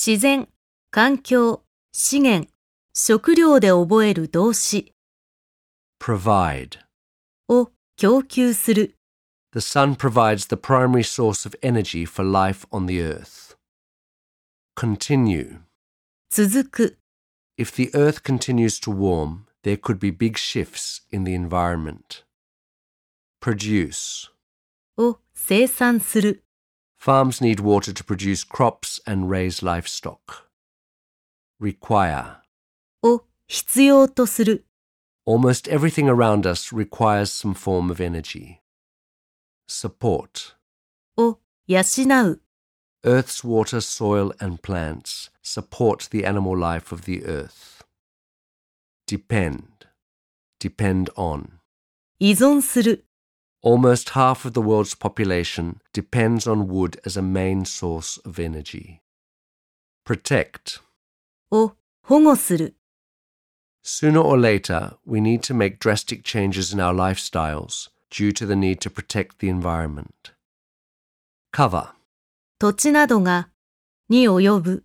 自然、環境、資源、食料で覚える動詞 Provide. を供給する。 The sun provides the primary source of energy for life on the earth. Continue. 続く。 If the earth continues to warm, there could be big shifts in the environment. Produce. を生産する。 Farms need water to produce crops and raise livestock. Require. を必要とする。 Almost everything around us requires some form of energy. Support. を養う。 Earth's water, soil, and plants support the animal life of the earth. Depend. Depend on. 依存する。 Almost half of the world's population depends on wood as a main source of energy. Protect. を保護する。 Sooner or later, we need to make drastic changes in our lifestyles due to the need to protect the environment. Cover. 土地などが、に及ぶ。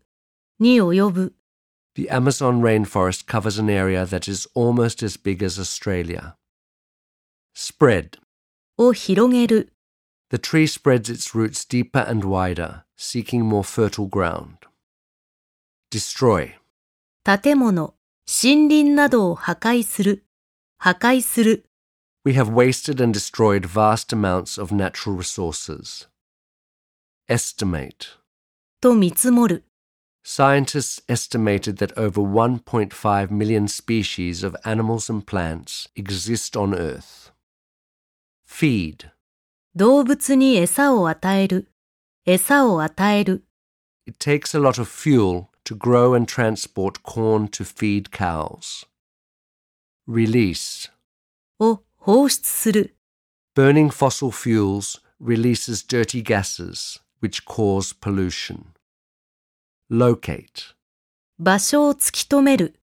The Amazon rainforest covers an area that is almost as big as Australia. Spread. を広げる。 The tree spreads its roots deeper and wider, seeking more fertile ground. Destroy. 建物、森林などを破壊する。 We have wasted and destroyed vast amounts of natural resources. Estimate. と見積もる。 Scientists estimated that over 1.5 million species of animals and plants exist on Earth. Feed. 動物に餌を与える。 It takes a lot of fuel to grow and transport corn to feed cows. Release. を放出する。 Burning fossil fuels releases dirty gases, which cause pollution. Locate. 場所を突き止める。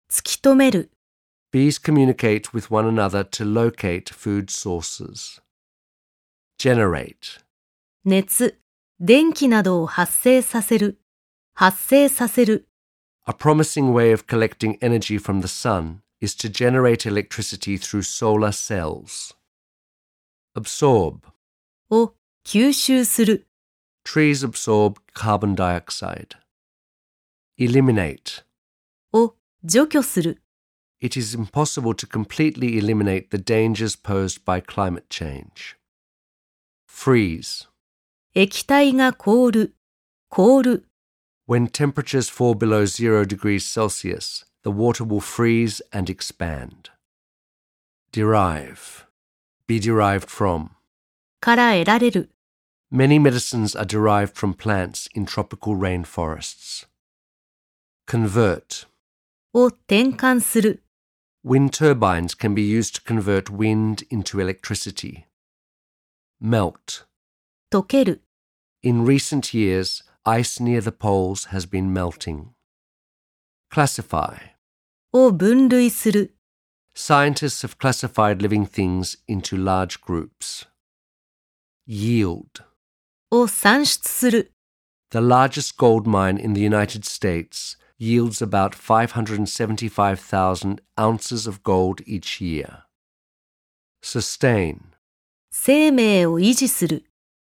Bees communicate with one another to locate food sources. Generate. 熱、電気などを発生させる。 A promising way of collecting energy from the sun is to generate electricity through solar cells. Absorb. を吸収する。 Trees absorb carbon dioxide. Eliminate. を除去する。 It is impossible to completely eliminate the dangers posed by climate change. Freeze. 液体が凍る。 When temperatures fall below 0 degrees Celsius, the water will freeze and expand. Derive. Be derived from. から得られる。 Many medicines are derived from plants in tropical rainforests. Convert. を転換する。 Wind turbines can be used to convert wind into electricity. Melt. 溶ける。 In recent years, ice near the poles has been melting. Classify. を分類する。 Scientists have classified living things into large groups. Yield. を算出する。 The largest gold mine in the United States yields about 575,000 ounces of gold each year. Sustain. 生命を維持する。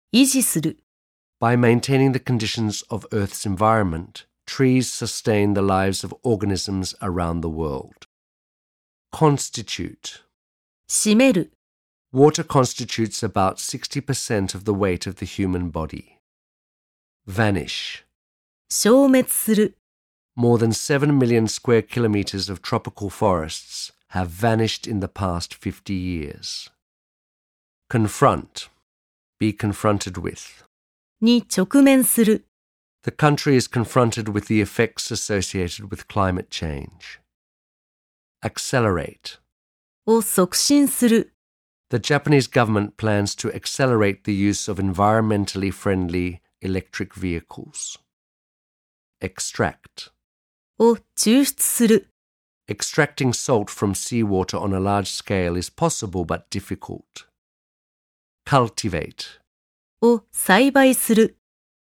By maintaining the conditions of Earth's environment, trees sustain the lives of organisms around the world. Constitute. 占める。 Water constitutes about 60% of the weight of the human body. Vanish. 消滅する。 More than 7 million square kilometers of tropical forests have vanished in the past 50 years. Confront. Be confronted with. に直面する。 The country is confronted with the effects associated with climate change. Accelerate. を促進する。 The Japanese government plans to accelerate the use of environmentally friendly electric vehicles. Extract. を抽出する。 Extracting salt from seawater on a large scale is possible but difficult. Cultivate. を栽培する。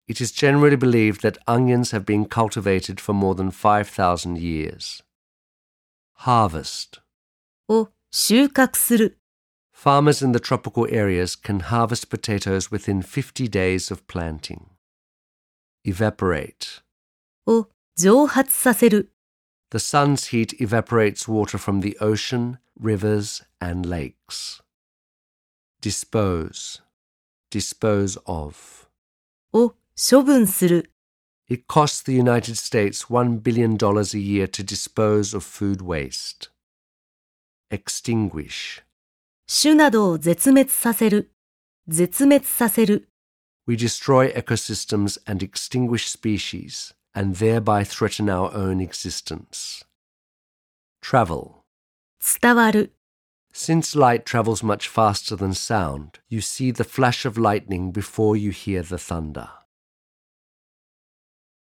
It is generally believed that onions have been cultivated for more than 5,000 years. Harvest. を収穫する。 Farmers in the tropical areas can harvest potatoes within 50 days of planting. Evaporate. を蒸発させる。 The sun's heat evaporates water from the ocean, rivers, and lakes. Dispose. Dispose of. を処分する。 It costs the United States $1 billion a year to dispose of food waste. Extinguish. 種などを絶滅させる。絶滅させる。 We destroy ecosystems and extinguish species, and thereby threaten our own existence. Travel. 伝わる。 Since light travels much faster than sound, you see the flash of lightning before you hear the thunder.